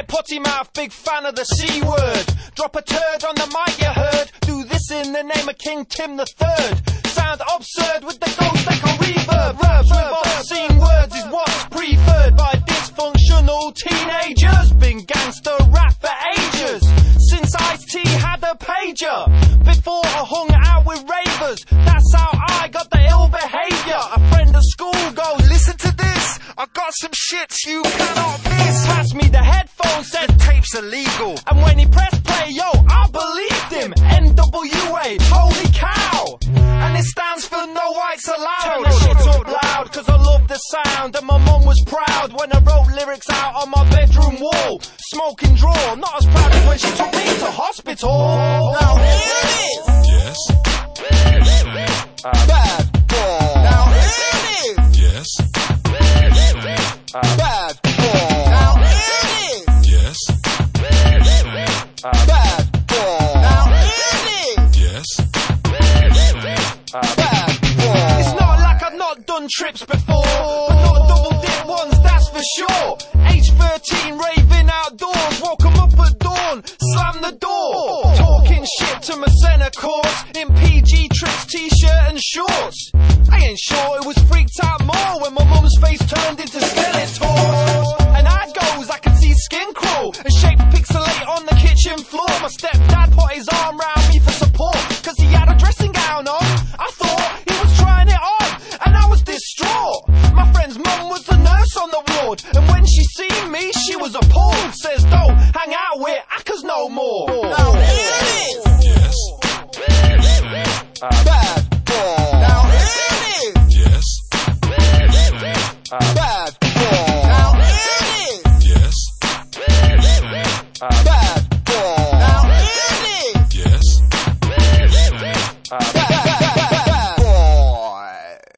Right, potty mouth, big fan of the C word. Drop a turd on the mic, you heard. Do this in the name of King Tim III. Sound absurd with the ghost echo reverb. Raps with obscene words is what's preferred by dysfunctional teenagers. Been gangster rap for ages, since Ice-T had a pager. Before I hung out with ravers, that's how I got the ill behaviour. A friend at school goes, listen to this, I got some shit you cannot miss. Passed me the headphones, said the tape's illegal. And when he pressed play, yo, I believed him. NWA, holy cow. And it stands for No Whites Allowed. Turn the shit up loud, cause I love the sound. And my mum was proud when I wrote lyrics out on my bedroom wall. Smoking draw, not as proud as when she took me to hospital. Now here it is. Yes. Yes, Bad boy. Now here it is. yes. Yes, Bad boy. Now here it is. yes. Yes, Bad boy. Now here it is. yes. Bad boy. It's not like I've not done trips before, but not double dip ones, that's for sure. Age 13, raving outdoors, woke 'em up at dawn, slam the door. Talking shit to my centre course in PG trips, t-shirt and shorts. I ain't sure it was freaked out more when my mum's face turned into Skeletor. And I goes, I can see skin crawl, a shape pixelate on the kitchen floor. My stepdad put his arm round